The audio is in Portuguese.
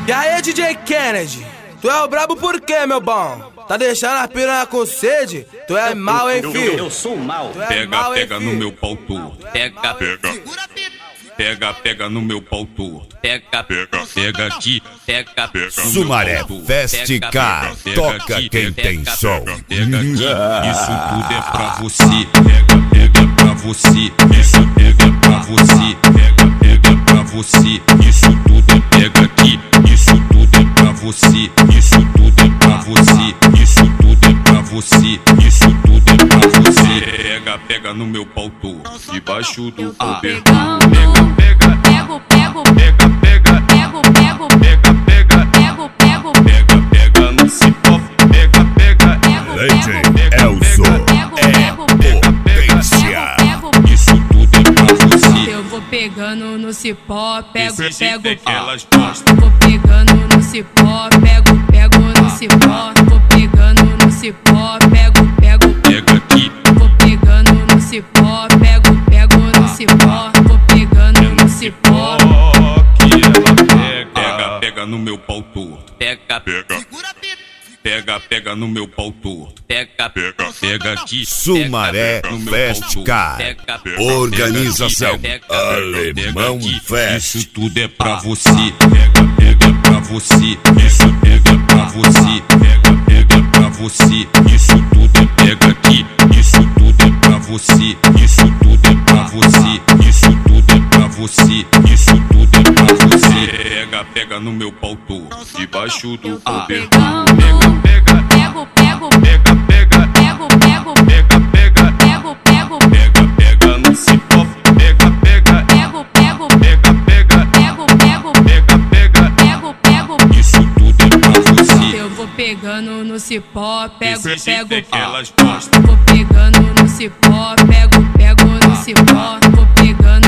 E aí, DJ Kennedy, tu é o brabo por quê, meu bom? Tá deixando a piranha com sede? Tu é mal, hein, filho? Eu sou mal. Pega no meu pau torto. Pega no meu pau torto. Pega aqui. Sumaré Festicar, toca quem tem som. Pega aqui, isso tudo é pra você. Pega pra você. Isso pega pra você. Pega pra você. Isso tudo é pega aqui. Isso tudo é pra você. Isso tudo é pra você. Isso tudo é pra você. Isso tudo é pra você. Pega no meu pau torto. Debaixo do cobertor. Pega no cipó. Legend Elzo é potência. Isso tudo é pra você. Eu vou pegando no cipó, pego. Elas gostam. Vou pegando no cipó, pego no cipó. Vou pegando no cipó, pego. Pega aqui. Vou pegando no cipó, pego no cipó. Vou pegando no cipó. Que ela pega no meu pau torto. Pega no meu pau torto. Pega aqui. Sumaré Festicar, organização Alemão Fest. Isso tudo é pra você. Pega pra você. Isso pega pra você. Pega pra você. Isso tudo é pega aqui. Isso tudo é pra você. Isso tudo é pra você. Isso tudo é pra você. Isso tudo é pra você. Pega no meu pau torto. Debaixo do cobertor. Pega no cipó. Isso tudo é pra você. Eu vou pegando no cipó, pego. Elas gostam. Vou pegando no cipó, pego no cipó. Vou pegando